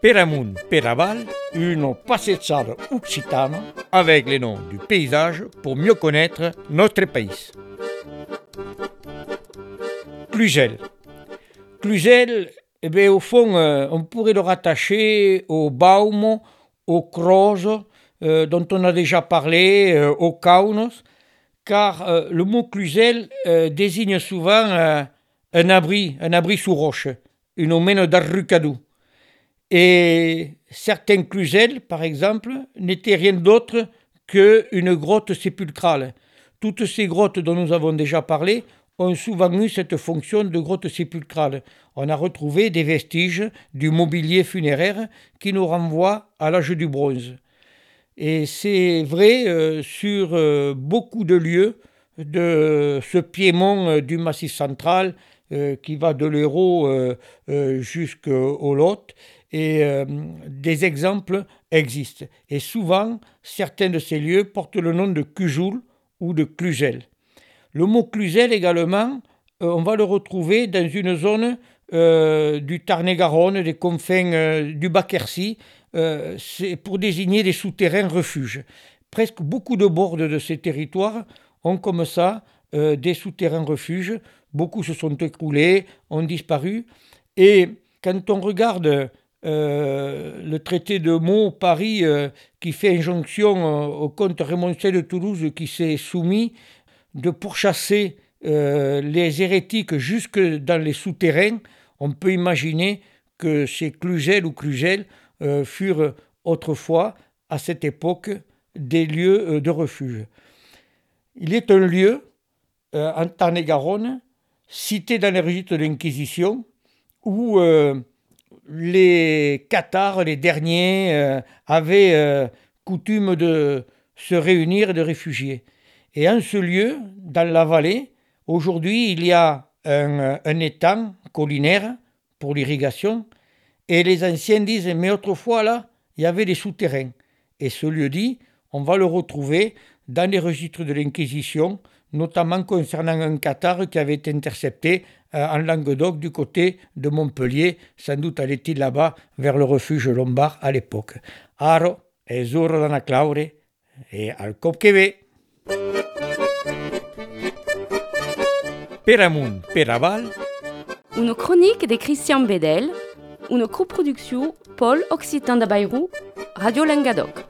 Per amunt, per aval, une passeggiata occitane avec les noms du paysage pour mieux connaître notre pays. Cluzel. Cluzel, au fond, on pourrait le rattacher au baume, au croze, dont on a déjà parlé, au kaunos, car le mot cluzel désigne souvent un abri sous roche, une mène d'arrucadou. Et certains cluzels, par exemple, n'étaient rien d'autre qu'une grotte sépulcrale. Toutes ces grottes dont nous avons déjà parlé ont souvent eu cette fonction de grotte sépulcrale. On a retrouvé des vestiges du mobilier funéraire qui nous renvoient à l'âge du bronze. Et c'est vrai sur beaucoup de lieux de ce piémont du Massif central qui va de l'Hérault jusqu'au Lot. Et des exemples existent. Et souvent, certains de ces lieux portent le nom de Cujoul ou de Cluzel. Le mot Cluzel également, on va le retrouver dans une zone du Tarn-et-Garonne, des confins du Bas-Quercy, c'est pour désigner des souterrains refuges. Presque beaucoup de bords de ces territoires ont comme ça des souterrains refuges. Beaucoup se sont écroulés, ont disparu. Et quand on regarde le traité de Meaux, Paris, qui fait injonction au comte Remoncey de Toulouse, qui s'est soumis de pourchasser les hérétiques jusque dans les souterrains, on peut imaginer que ces Cluzel ou Cluzel furent autrefois, à cette époque, des lieux de refuge. Il est un lieu, en Tarn-et-Garonne, cité dans les registres de l'Inquisition, où les cathares, les derniers, avaient coutume de se réunir et de réfugier. Et en ce lieu, dans la vallée, aujourd'hui, il y a un étang collinaire pour l'irrigation, et les anciens disent, mais autrefois, là, il y avait des souterrains. Et ce lieu-dit, on va le retrouver dans les registres de l'Inquisition, notamment concernant un cathare qui avait été intercepté en Languedoc du côté de Montpellier. Sans doute allait-il là-bas vers le refuge lombard à l'époque. Aro, ezurro dana claure, et al cop que ve. Per amunt, per aval. Une chronique de Christian Bedel, une coproduction Pôle Occitan de Bayrou, Radio Languedoc.